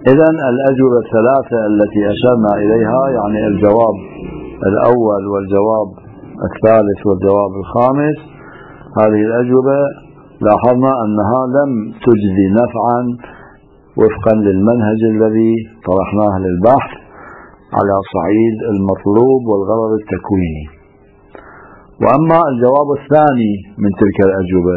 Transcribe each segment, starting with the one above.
إذن الأجوبة الثلاثة التي أشرنا إليها، يعني الجواب الأول والجواب الثالث والجواب الخامس، هذه الأجوبة لاحظنا أنها لم تجدي نفعا وفقا للمنهج الذي طرحناه للبحث على صعيد المطلوب والغرض التكويني. وأما الجواب الثاني من تلك الأجوبة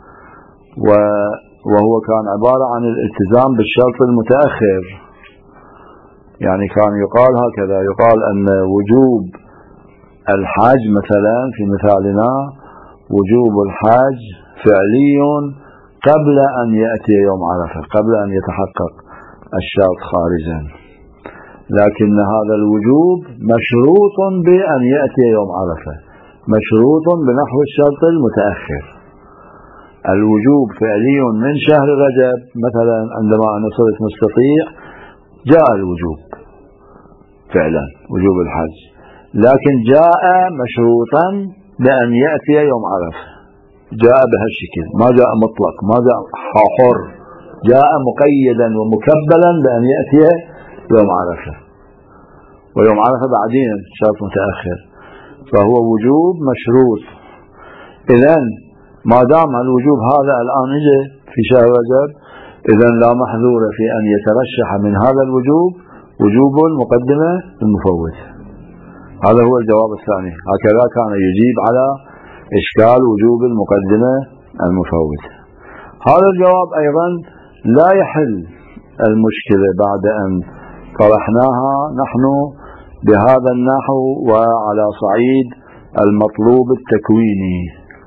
وهو كان عبارة عن الالتزام بالشرط المتأخر، يعني كان يقال هكذا، يقال أن وجوب الحج مثلا في مثالنا وجوب الحج فعلي قبل أن يأتي يوم عرفة، قبل أن يتحقق الشرط خارجا، لكن هذا الوجوب مشروط بأن يأتي يوم عرفة، مشروط بنحو الشرط المتأخر. الوجوب فعلي من شهر رجب مثلا، عندما أنا صرت مستطيع جاء الوجوب فعلا وجوب الحج، لكن جاء مشروطا بأن يأتي يوم عرفة، جاء بهالشكل، ما جاء مطلق، ما جاء حر، جاء مقيدا ومكبلا بأن يأتي يوم عرفة، ويوم عرفة بعدين شرط متأخر، فهو وجوب مشروط. إذن ما دام الوجوب هذا الآن اجى في شهر رجب، إذن لا محذور في أن يترشح من هذا الوجوب وجوب المقدمة المفوت. هذا هو الجواب الثاني، هكذا كان يجيب على إشكال وجوب المقدمة المفوت. هذا الجواب أيضا لا يحل المشكلة بعد أن طرحناها نحن بهذا النحو وعلى صعيد المطلوب التكويني.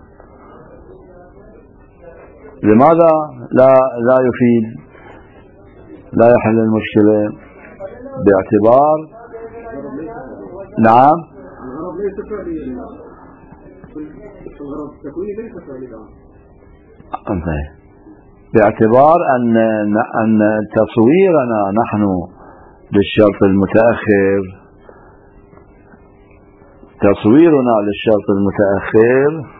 لماذا لا يفيد، لا يحل المشكلة؟ باعتبار نعم باعتبار أن تصويرنا نحن للشرط المتأخر، تصويرنا للشرط المتأخر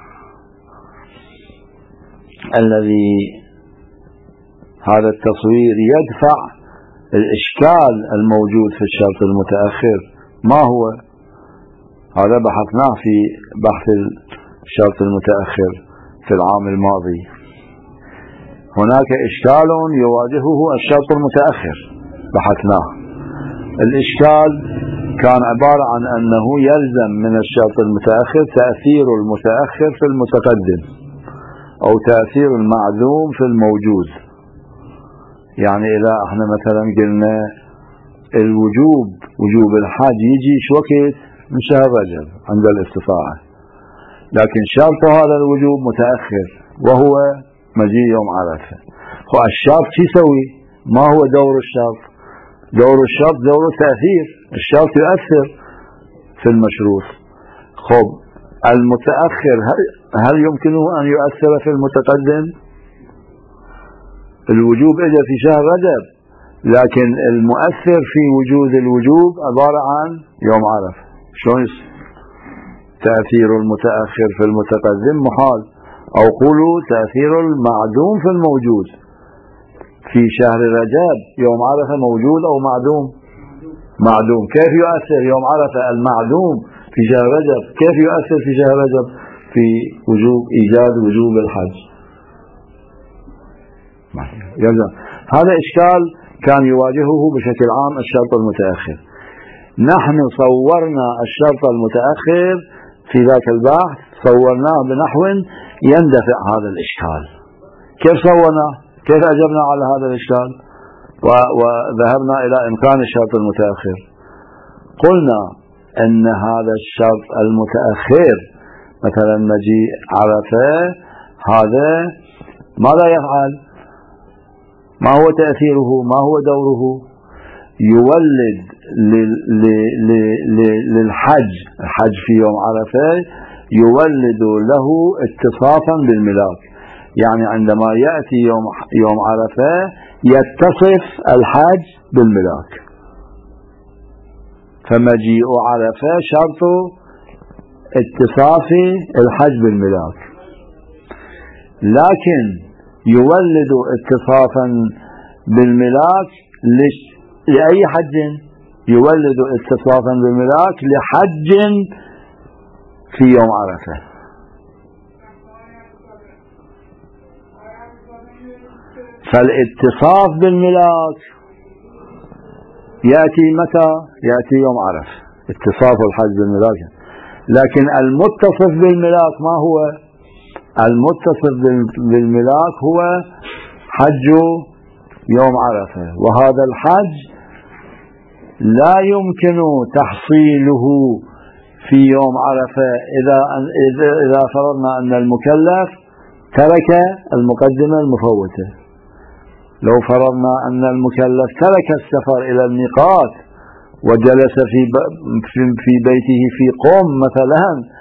الذي هذا التصوير يدفع الإشكال الموجود في الشرط المتأخر. ما هو؟ هذا بحثناه في بحث الشرط المتأخر في العام الماضي. هناك إشكال يواجهه الشرط المتأخر بحثناه. الإشكال كان عبارة عن أنه يلزم من الشرط المتأخر تأثير المتأخر في المتقدم، أو تأثير المعدوم في الموجود. يعني إذا احنا مثلا قلنا الوجوب وجوب الحج يجي وقت من شهر رجب عند الاستطاعة، لكن شرط هذا الوجوب متأخر وهو مجيء يوم عرفة. الشرط شو يسوي؟ ما هو دور الشرط؟ دور الشرط دور التأثير، الشرط يؤثر في المشروط. المتأخر هل يمكنه أن يؤثر في المتقدم؟ الوجوب إجا في شهر رجب، لكن المؤثر في وجود الوجوب عبارة عن يوم عرفة. شلون تأثير المتأخر في المتقدم؟ محال. أو قولوا تأثير المعدوم في الموجود. في شهر رجب يوم عرفة موجود أو معدوم؟ معدوم. كيف يؤثر يوم عرفة المعدوم في شهر رجب؟ كيف يؤثر في شهر رجب في وجوب إيجاد وجوب الحج؟ هذا إشكال كان يواجهه بشكل عام الشرط المتأخر. نحن صورنا الشرط المتأخر في ذاك البحث، صورناه بنحو يندفع هذا الإشكال. كيف صورنا؟ كيف أجبنا على هذا الإشكال وذهبنا إلى إمكان الشرط المتأخر؟ قلنا أن هذا الشرط المتأخر مثلا مجيء عرفة، هذا ماذا يفعل؟ ما هو تأثيره؟ ما هو دوره؟ يولد للحج، الحج في يوم عرفة يولد له اتصافا بالملاك، يعني عندما يأتي يوم عرفة يتصف الحج بالملاك، فمجيء عرفة شرط اتصاف الحج بالملاك. لكن يولد اتصافا بالملاك لأي حج يولد اتصافا بالملاك لحج في يوم عرفة. فالاتصاف بالملاك يأتي متى؟ يأتي يوم عرفة، اتصاف الحج بالملاك. لكن المتصف بالملاك ما هو؟ المتصف بالملاك هو حج يوم عرفة، وهذا الحج لا يمكن تحصيله في يوم عرفة إذا فرضنا أن المكلف ترك المقدمة المفوتة. لو فرضنا أن المكلف ترك السفر إلى الميقات وجلس في بيته في قم مثلا،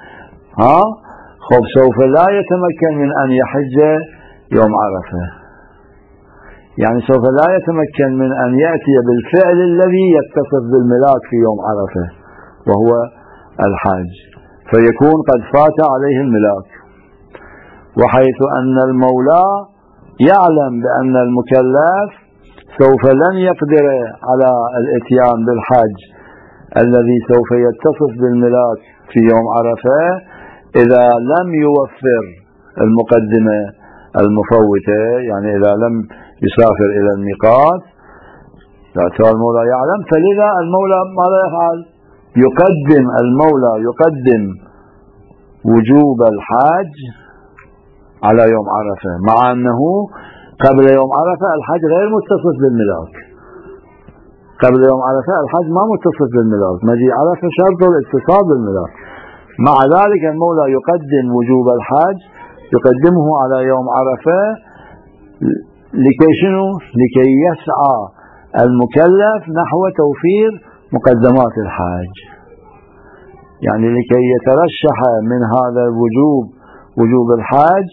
سوف لا يتمكن من أن يحج يوم عرفة، يعني سوف لا يتمكن من أن يأتي بالفعل الذي يتصف بالملاك في يوم عرفة وهو الحج، فيكون قد فات عليه الملاك. وحيث أن المولى يعلم بأن المكلف سوف لن يقدر على الاتيان بالحج الذي سوف يتصف بالملاك في يوم عرفة إذا لم يوفر المقدمة المفوتة، يعني إذا لم يسافر إلى الميقات. المولى يعلم، فلذا المولى ماذا يفعل؟ المولى يقدم وجوب الحج على يوم عرفة، مع أنه قبل يوم عرفة الحج غير متصف بالملاك. قبل يوم عرفة الحج ما متصف بالملاك، مجيء عرفة شرط الاتصال بالملاك. مع ذلك المولى يقدم وجوب الحج، يقدمه على يوم عرفة لكي شنو؟ لكي يسعى المكلف نحو توفير مقدمات الحج، يعني لكي يترشح من هذا الوجوب، وجوب الحج،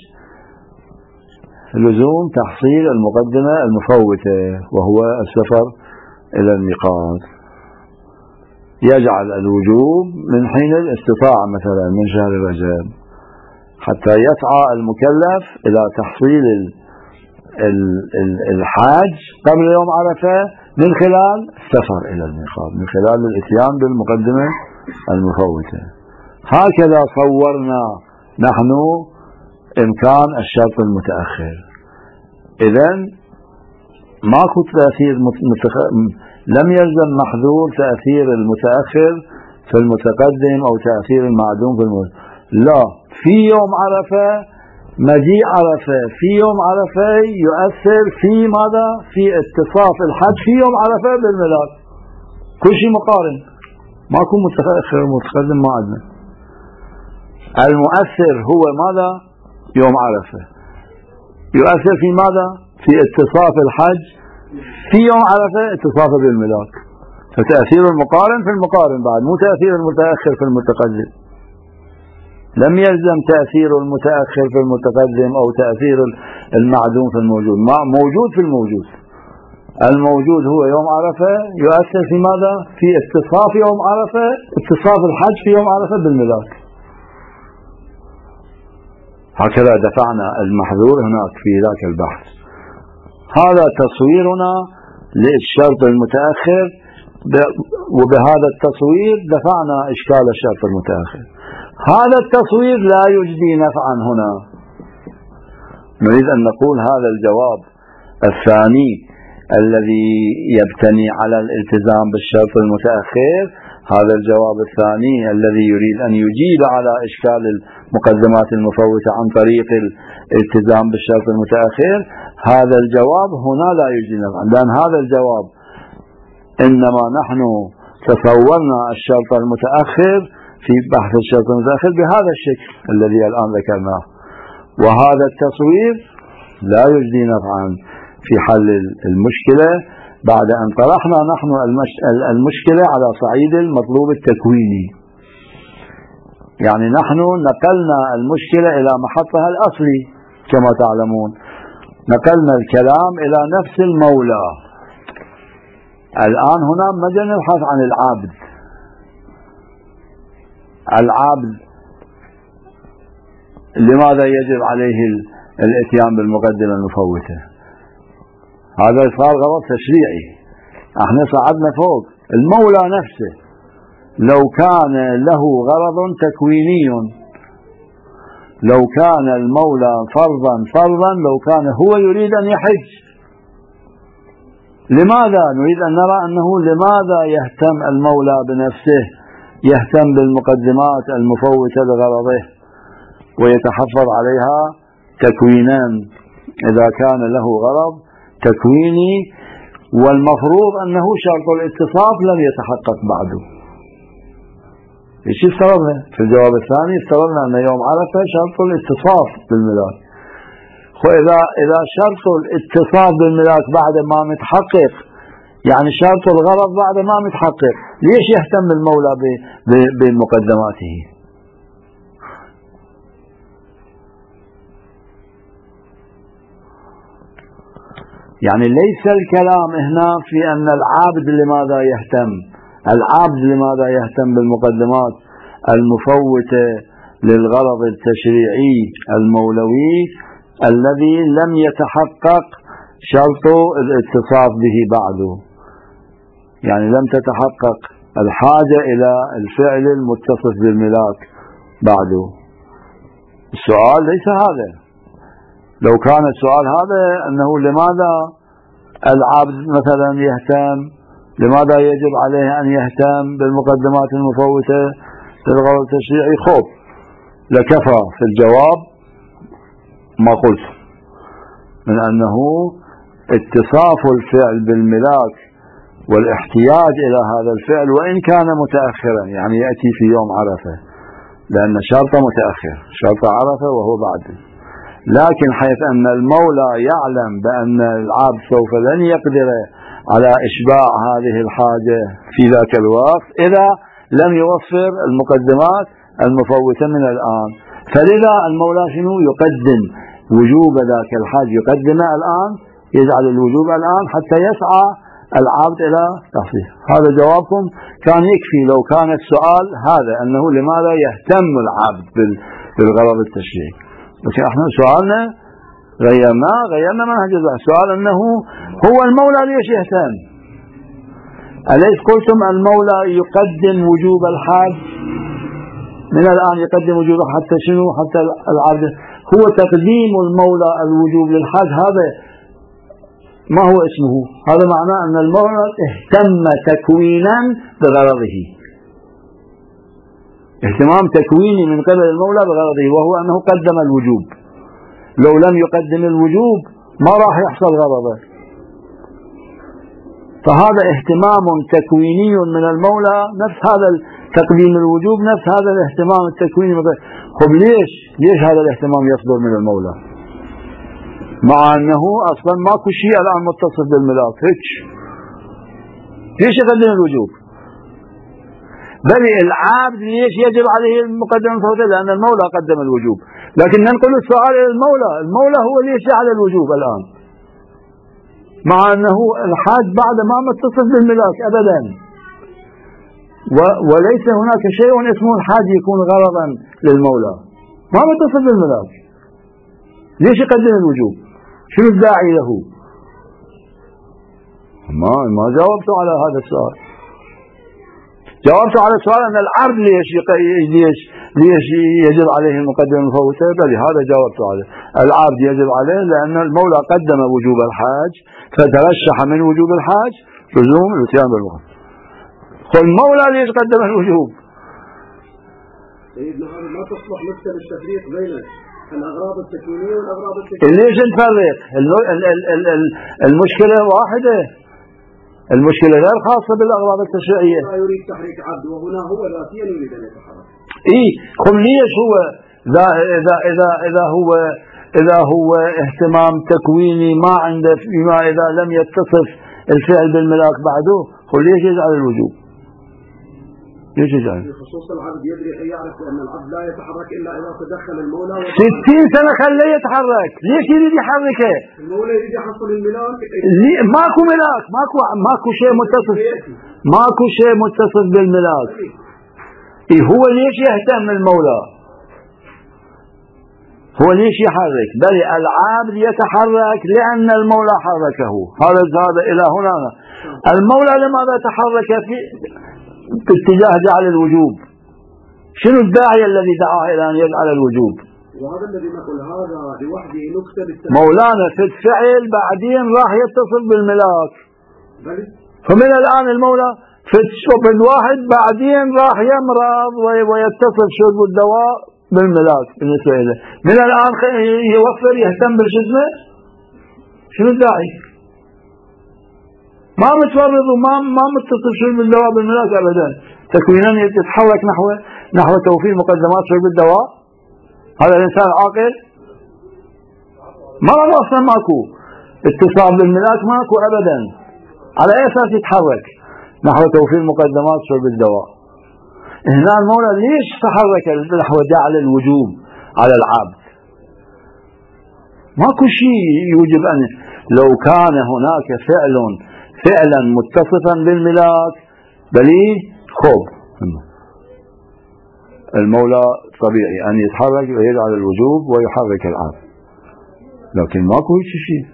لزوم تحصيل المقدمة المفوتة وهو السفر إلى الميقات. يجعل الوجوب من حين الاستطاعة مثلا من شهر رجب، حتى يسعى المكلف إلى تحصيل الحج قبل يوم عرفة من خلال السفر إلى الميقات، من خلال الاتيان بالمقدمة المفوتة. هكذا صورنا نحن إمكان الشرط المتأخر. إذن ماكو تأثير لم يلزم محذور تأثير المتأخر في المتقدم أو تأثير المعدوم في لا، في يوم عرفة مجيء عرفة في يوم عرفة يؤثر في ماذا؟ في اتصاف الحج في يوم عرفة بالملاك. كل شيء مقارن، ماكو متأخر ومتقدم، ما عندنا. المؤثر هو ماذا؟ يوم عرفة. يؤثر في ماذا؟ في اتصاف الحج في يوم عرفة اتصافه بالملاك. فتأثير المقارن في المقارن بعد، مو تأثير المتأخر في المتقدم. لم يلزم تأثير المتأخر في المتقدم أو تأثير المعدوم في الموجود، ما موجود في الموجود. الموجود هو يوم عرفة، يؤثر في ماذا؟ في اتصاف يوم عرفة، اتصاف الحج في يوم عرفة بالملاك. هكذا دفعنا المحذور هناك في ذاك البحث. هذا تصويرنا للشرط المتأخر، وبهذا التصوير دفعنا إشكال الشرط المتأخر. هذا التصوير لا يجدي نفعا هنا. نريد أن نقول هذا الجواب الثاني الذي يبتني على الالتزام بالشرط المتأخر، هذا الجواب الثاني الذي يريد أن يجيب على إشكال المقدمات المفوتة عن طريق الالتزام بالشرط المتأخر، هذا الجواب هنا لا يجدي نفعا، لأن هذا الجواب إنما نحن تصورنا الشرط المتأخر في بحث الشرط المتأخر بهذا الشكل الذي الآن ذكرناه، وهذا التصوير لا يجدي نفعا في حل المشكلة بعد أن طرحنا نحن المشكلة على صعيد المطلوب التكويني. يعني نحن نقلنا المشكلة إلى محطها الأصلي كما تعلمون، نقلنا الكلام إلى نفس المولى. الآن هنا مجال نبحث عن العبد. العبد لماذا يجب عليه الاتيان بالمقدمة المفوتة؟ هذا صار غلط تشريعي. احنا صعدنا فوق. المولى نفسه لو كان له غرض تكويني، لو كان المولى فرضا لو كان هو يريد أن يحج، لماذا نريد أن نرى أنه لماذا يهتم المولى بنفسه، يهتم بالمقدمات المفوتة لغرضه ويتحفظ عليها تكوينا إذا كان له غرض تكويني، والمفروض أنه شرط الاتصاف لم يتحقق بعده. ايش افترضنا في الجواب الثاني؟ افترضنا أن يوم عرفة شرط الاتصاف بالملاك. إذا شرط الاتصاف بالملاك بعد ما متحقق، يعني شرط الغرض بعد ما متحقق، ليش يهتم المولى بمقدماته؟ يعني ليس الكلام هنا في أن العابد لماذا يهتم، العابد لماذا يهتم بالمقدمات المفوتة للغرض التشريعي المولوي الذي لم يتحقق شرط الاتصاف به بعده، يعني لم تتحقق الحاجة إلى الفعل المتصف بالملاك بعده. السؤال ليس هذا. لو كان السؤال هذا أنه لماذا العبد مثلا يهتم، لماذا يجب عليه أن يهتم بالمقدمات المفوتة للغرض التشريعي، خوف لكفى في الجواب ما قلت من أنه اتصاف الفعل بالملاك والاحتياج إلى هذا الفعل وإن كان متأخرا، يعني يأتي في يوم عرفة لأن شرط متأخر، شرط عرفة وهو بعد، لكن حيث أن المولى يعلم بأن العبد سوف لن يقدر على إشباع هذه الحاجة في ذاك الوقت إذا لم يوفر المقدمات المفوتة من الآن، فلذا المولى شنو يقدم وجوب ذاك الحاج، يقدمه الآن، يجعل الوجوب الآن حتى يسعى العبد إلى تحصيله. هذا جوابكم كان يكفي لو كان السؤال هذا أنه لماذا يهتم العبد بالغرض التشريعي. بس احنا سؤالنا غيرنا منهج السؤال أنه هو المولى ليش يهتم؟ أليس قلتم المولى يقدم وجوب الحاج من الآن، يقدم وجوب حتى شنو؟ حتى العبد. هو تقديم المولى الوجوب للحاج هذا ما هو اسمه؟ هذا معناه أن المولى اهتم تكوينا بغرضه، اهتمام تكويني من قبل المولى بغرضه، وهو أنه قدم الوجوب. لو لم يقدم الوجوب ما راح يحصل غرضه، فهذا اهتمام تكويني من المولى، نفس هذا تقديم الوجوب نفس هذا الاهتمام التكويني. طب ليش هذا الاهتمام يصدر من المولى مع أنه أصلا ماكو شيء الآن متصف بالملاك؟ ليش يقدم الوجوب؟ بل العابد ليش يجب عليه المقدمة المفوتة؟ لأن المولى قدم الوجوب. لكن ننقل السؤال إلى المولى هو ليش جعل الوجوب الآن مع أنه الحاج بعد ما متصف بالملاك أبدا، وليس هناك شيء اسمه الحاج يكون غرضا للمولى، ما متصف بالملاك، ليش يقدم الوجوب؟ شنو الداعي له؟ ما جاوبت على هذا السؤال. جاوبت على السؤال أن العبد ليش يجب عليه المقدمة المفوتة، بل هذا جاوبت عليه. العبد يجب عليه لأن المولى قدم وجوب الحاج فترشح من وجوب الحاج لزوم الاتيان بالوقت. المولى ليش قدم الوجوب؟ سيدنا هذه ما تصلح مكتب التفريق بين الأغراض التكوينية والأغراض التكوينية. ليش نفرق؟ المشكلة واحدة، المشكلة غير خاصة بالأغراض التشريعية. لا يريد تحريك عبد وهنا هو ذاتيا يريد أن يتحرك. ليش هو إذا هو اهتمام تكويني ما عنده فيما إذا لم يتصف الفعل بالملاك بعده، ليش يجعل الوجوب؟ ليش يجعل؟ خصوص العبد يدري يعرف أن العبد لا يتحرك إلا إذا تدخل المولى. 60 سنة خليه يتحرك، ليش يريد يحركه؟ المولى يريد يحصل الملاك. ماكو ملاك، ماكو شيء متصف، ماكو شيء متصف بالملاك. هو ليش يهتم المولى؟ هو ليش يحرك؟ بل العبد يتحرك لأن المولى حركه. هذا إلى هنا. المولى لماذا تحرك في اتجاه جعل الوجوب؟ شنو الداعي الذي دعاه إلى أن يجعل الوجوب؟ وهذا الذي نقول هذا لوحده نكتب مولانا في الفعل بعدين راح يتصل بالملاك. فمن الآن المولى في الواحد بعدين راح يمرض ويتصل شرب الدواء بالملاك بالنسبة إليه. من الآن يوفر يهتم بالجسم. شنو الداعي؟ ما متورط وما متصل شرب الدواء بالملاك أبدا. تكوينا يتحرك نحو توفير مقدمات شرب الدواء. هذا الإنسان عاقل؟ مرض أصلا ماكو، اتصال بالملاك ماكو أبدا. على أي أساس يتحرك نحو توفير مقدمات شرب الدواء؟ هنا المولى ليش تحرك نحو جعل الوجوب على العبد؟ ماكو شيء يوجب أن لو كان هناك فعلا متصفا بالملاك بليه خوب المولى طبيعي أن يتحرك ويجعل الوجوب ويحرك العبد، لكن ماكو شيء.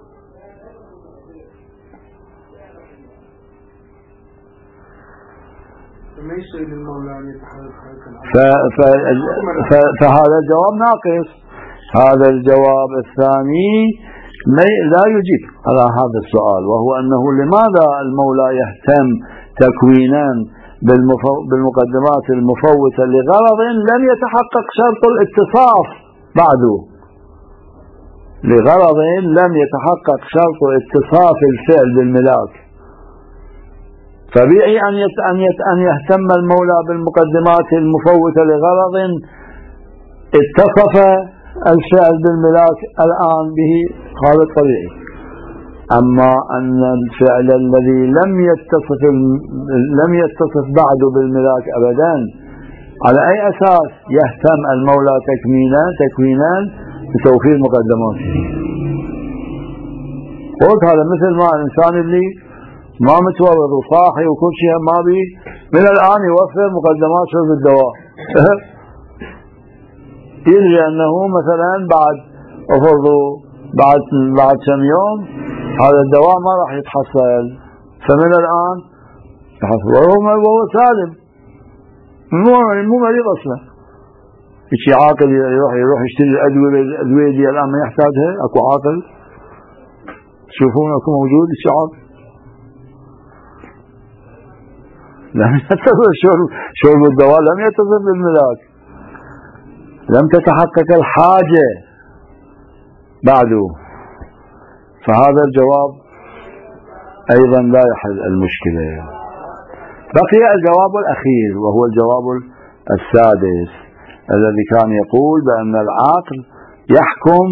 فهذا الجواب ناقص. هذا الجواب الثاني لا يجيب على هذا السؤال، وهو أنه لماذا المولى يهتم تكوينا بالمقدمات المفوتة لغرض لم يتحقق شرط الاتصاف بعده، لغرض لم يتحقق شرط اتصاف الفعل بالملاك. طبيعي أن يهتم المولى بالمقدمات المفوتة لغرض اتصف الفعل بالملاك الآن به، هذا طبيعي. أما أن الفعل الذي لم يتصف بعد بالملاك أبدا، على أي أساس يهتم المولى تكوينا بتوفير مقدماته؟ قلت هذا مثل ما الإنسان اللي ما متورط وصاحي وكل شيء ما بي من الآن يوفر مقدمات شرب الدواء. يدري أنه مثلا بعد كم يوم هذا الدواء ما راح يتحصل، فمن الآن يحصل وهو سالم مو مريض أصلا. شيء عاقل يروح يشتري الأدوية دي الآن ما يحتاجها؟ أكو عاقل؟ تشوفون أكو موجود شيء عاقل؟ لم يتصل شرب الدواء، لم يتصل بالملاك، لم تتحقق الحاجة بعده. فهذا الجواب أيضا لا يحل المشكلة. بقي الجواب الأخير وهو الجواب السادس الذي كان يقول بأن العقل يحكم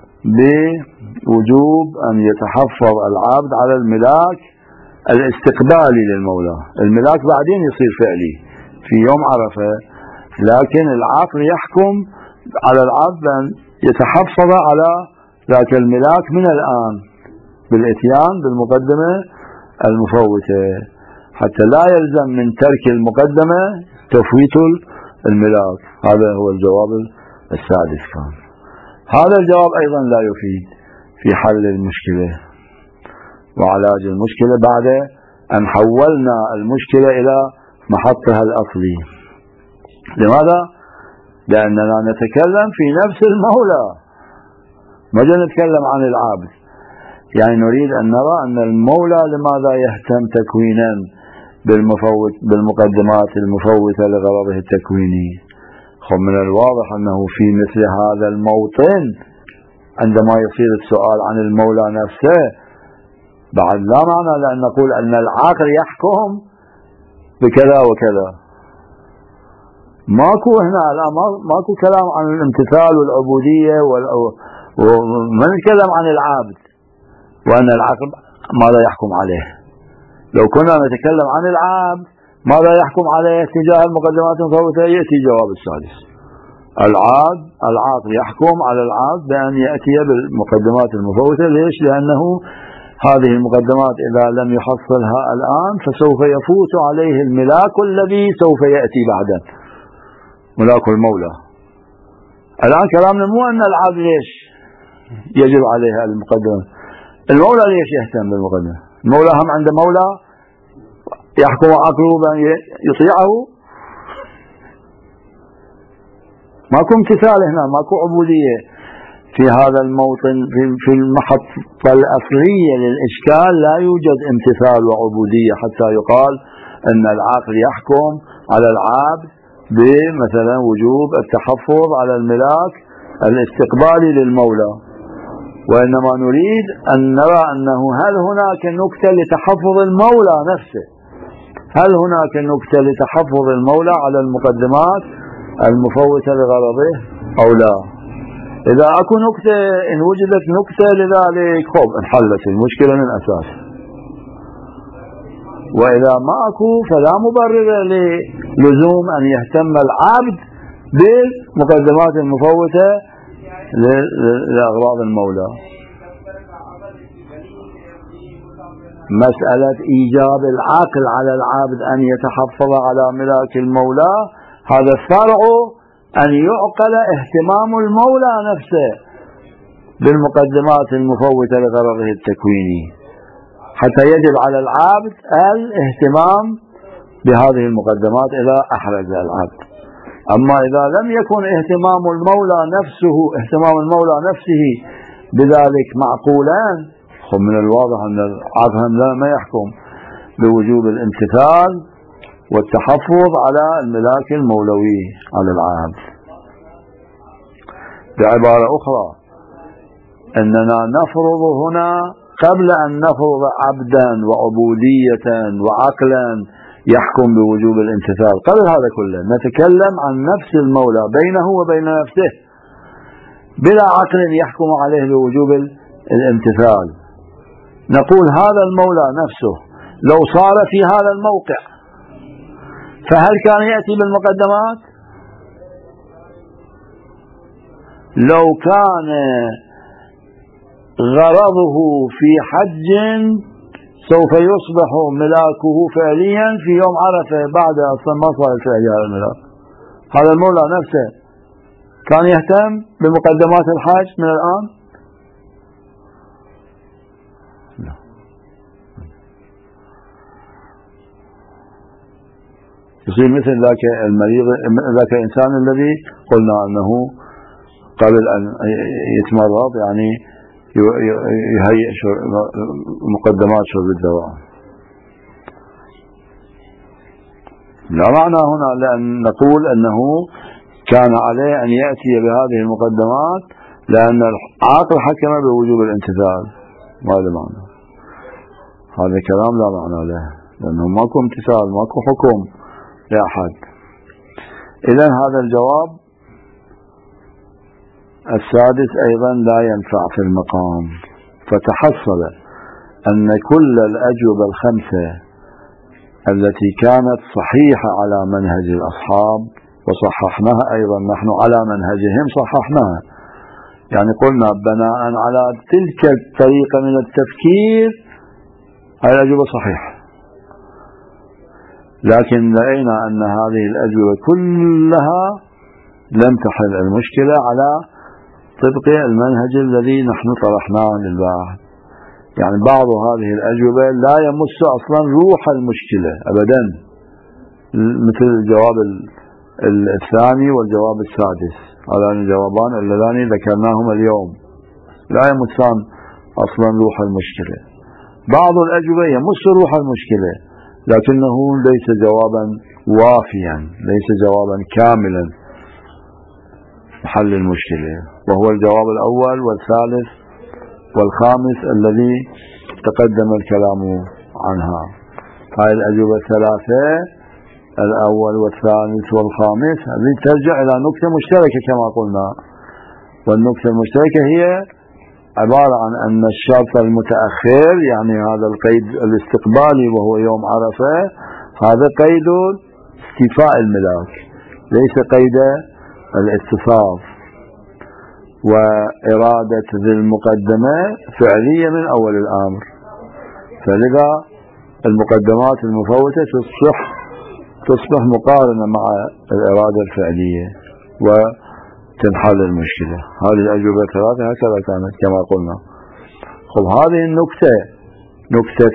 بوجوب أن يتحفظ العبد على الملاك الاستقبالي للمولى. الملاك بعدين يصير فعلي في يوم عرفة، لكن العقل يحكم على العبد أن يتحفظ على ذاك الملاك من الآن بالإتيان بالمقدمة المفوتة، حتى لا يلزم من ترك المقدمة تفويت الملاك. هذا هو الجواب السادس كان. هذا الجواب أيضا لا يفيد في حل المشكلة وعلاج المشكلة بعد أن حولنا المشكلة إلى محطها الأصلي. لماذا؟ لأننا نتكلم في نفس المولى، ما نتكلم عن العابد. يعني نريد أن نرى أن المولى لماذا يهتم تكوينا بالمقدمات المفوتة لغرضه التكويني. من الواضح أنه في مثل هذا الموطن عندما يصير السؤال عن المولى نفسه بعد لا معنى لأن نقول أن العاقل يحكم بكذا وكذا. ماكو هنا لا ماكو كلام عن الامتثال والعبودية وما نتكلم عن العابد وأن العقل ماذا يحكم عليه. لو كنا نتكلم عن العابد ماذا يحكم عليه تجاه المقدمات المفوتة يأتي جواب السادس. العقل يحكم على العابد بأن يأتي بالمقدمات المفوتة. ليش؟ لأنه هذه المقدمات إذا لم يحصلها الآن فسوف يفوت عليه الملاك الذي سوف يأتي بعده، ملاك المولى. الآن كلامنا مو أن العبد ليش يجب عليها المقدمة، المولى ليش يهتم بالمقدمة؟ المولى هم عنده مولى يحكم عقله بأن يطيعه، ماكو امتثال هنا، ماكو عبودية في هذا الموطن. في المحطة الأصلية للإشكال لا يوجد امتثال وعبودية حتى يقال أن العقل يحكم على العبد بمثلا وجوب التحفظ على الملاك الاستقبالي للمولى، وإنما نريد أن نرى أنه هل هناك نكتة لتحفظ المولى نفسه، هل هناك نكتة لتحفظ المولى على المقدمات المفوتة لغرضه أو لا. إذا أكو نكتة، إن وجدت نكتة لذلك خب انحلت المشكلة من أساس، وإذا ما أكو فلا مبرر للزوم أن يهتم العبد بالمقدمات المفوتة لأغراض المولى. مسألة إيجاب العقل على العبد أن يتحفظ على ملاك المولى، هذا الفرع أن يعقل اهتمام المولى نفسه بالمقدمات المفوتة لغرضه التكويني، حتى يجب على العبد الاهتمام بهذه المقدمات إذا أحرز العبد. أما إذا لم يكن اهتمام المولى نفسه بذلك معقولا، من الواضح أن العبد ما يحكم بوجوب الامتثال والتحفظ على الملاك المولوي على العبد. بعبارة أخرى، أننا نفرض هنا قبل أن نفرض عبدا وعبودية وعقلا يحكم بوجوب الامتثال، قبل هذا كله نتكلم عن نفس المولى بينه وبين نفسه بلا عقل يحكم عليه بوجوب الامتثال. نقول هذا المولى نفسه لو صار في هذا الموقع فهل كان يأتي بالمقدمات؟ لو كان غرضه في حج سوف يصبح ملاكه فعليا في يوم عرفة، بعد أصلا ما صار فعليا هذا الملاك، هذا المولى نفسه كان يهتم بمقدمات الحج من الآن؟ لا. يصير مثل ذاك المريض، ذاك الإنسان الذي قلنا أنه قبل أن يتمرض يعني يهيئ مقدمات شرب الدواء. لا معنى هنا لأن نقول أنه كان عليه أن يأتي بهذه المقدمات لأن العاقل حكم بوجوب الامتثال، هذا معنى. هذا كلام لا معنى له، لأنه ماكو امتثال، ماكو حكم لأحد. إذن هذا الجواب السادس أيضا لا ينفع في المقام، فتحصل أن كل الأجوبة الخمسة التي كانت صحيحة على منهج الأصحاب وصححناها أيضا نحن على منهجهم صححناها، يعني قلنا بناء على تلك الطريقة من التفكير الأجوبة صحيحة، لكن لقينا أن هذه الأجوبة كلها لم تحل المشكلة على طبق المنهج الذي نحن طرحناه للباحث. يعني بعض هذه الأجوبة لا يمس أصلا روح المشكلة أبدا، مثل الجواب الثاني والجواب السادس، هذان الجوابان اللذان ذكرناهما اليوم لا يمسان أصلا روح المشكلة. بعض الأجوبة يمس روح المشكلة لكنه ليس جوابا وافيا، ليس جوابا كاملا حل المشكلة، وهو الجواب الأول والثالث والخامس الذي تقدم الكلام عنها. هذه الأجوبة الثلاثة الأول والثالث والخامس هذه ترجع إلى نكتة مشتركة كما قلنا، والنكتة المشتركة هي عبارة عن أن الشرط المتأخر يعني هذا القيد الاستقبالي وهو يوم عرفة، هذا قيد استيفاء الملاك ليس قيد الاتصاف، وإرادة ذي المقدمة فعلية من أول الأمر، فلذا المقدمات المفوتة تصبح مقارنة مع الإرادة الفعلية، تنحل المشكلة. هذه الأجوبة ثلاثة هكذا كانت كما قلنا. خب هذه النكتة، نكتة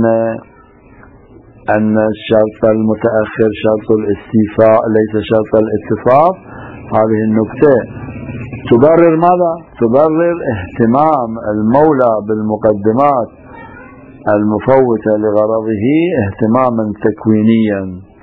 أن الشرط المتأخر شرط الاستيفاء ليس شرط الاتصاف، هذه النكتة تبرر ماذا؟ تبرر اهتمام المولى بالمقدمات المفوتة لغرضه اهتماما تكوينيا.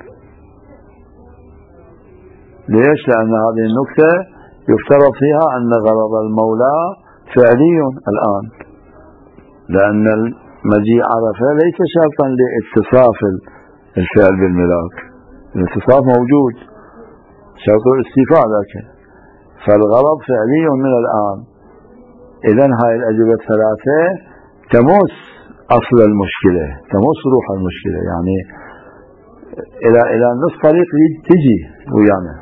ليش؟ لأن هذه النكتة يفترض فيها أن غرض المولى فعلي الآن، لأن المجيء عرفة ليس شرطا لاتصاف الفعل بالملاك، الاتصاف موجود، شرط الاستيفاء لكن، فالغرض فعلي من الآن. إذن هاي الأجوبة الثلاثة تمس أصل المشكلة، تمس روح المشكلة، يعني إلى نصف طريق تجي ويانا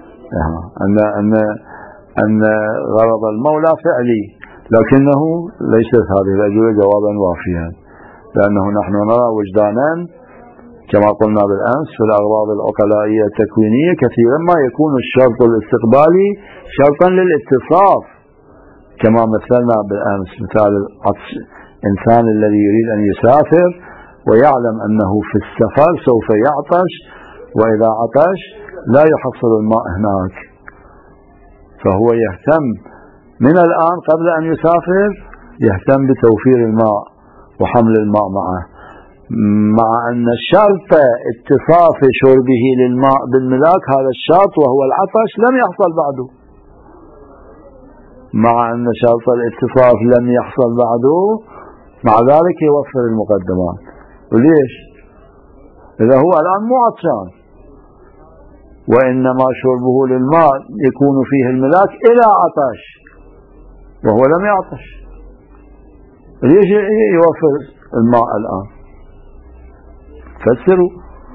أن غرض المولى فعلي، لكنه ليست هذه الأجوبة جوابا وافيا، لأنه نحن نرى وجدانا كما قلنا بالأمس في الأغراض العقلائية التكوينية كثيرا ما يكون الشرط الاستقبالي شرطا للاتصاف، كما مثلنا بالأمس مثال الإنسان الذي يريد أن يسافر ويعلم أنه في السفر سوف يعطش، وإذا عطش لا يحصل الماء هناك، فهو يهتم من الآن قبل أن يسافر، يهتم بتوفير الماء وحمل الماء معه، مع أن شرط اتصاف شربه للماء بالملاك هذا الشرط وهو العطش لم يحصل بعده، مع أن شرط الاتصاف لم يحصل بعده، مع ذلك يوفر المقدمات. وليش؟ إذا هو الآن مو عطشان، وإنما شربه للماء يكون فيه الملاك إلى عطش وهو لم يعطش، ليش يوفر الماء الآن؟ فسروا.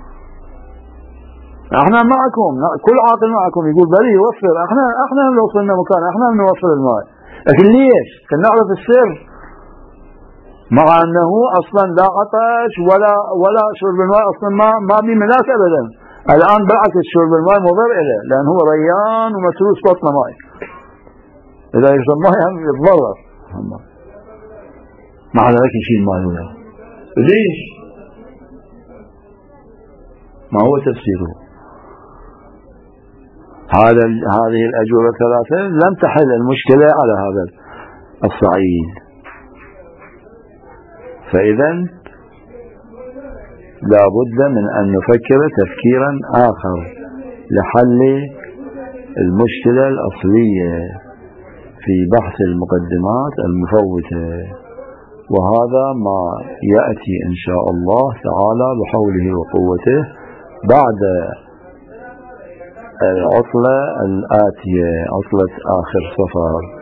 احنا معكم، كل عاقل معكم يقول بلي يوفر، احنا لو وصلنا مكان احنا بنوفر الماء، لكن ليش؟ كنا نعرف السر، مع انه اصلا لا عطش ولا شرب الماء، اصلا ما بملاك ابدا. الان بالعكس شرب الماء مضر له، لان هو ريان ومتروس بطنه ماء، اذا يشرب ماء يتضرر، مع ذلك يشيل ماء له. ليش؟ ما هو تفسيره؟ هذه الأجوبة الثلاثة لم تحل المشكلة على هذا الصعيد. فإذا لا بد من أن نفكر تفكيرا آخر لحل المشكلة الأصلية في بحث المقدمات المفوتة، وهذا ما يأتي إن شاء الله تعالى بحوله وقوته بعد العطلة الآتية، عطلة آخر صفر.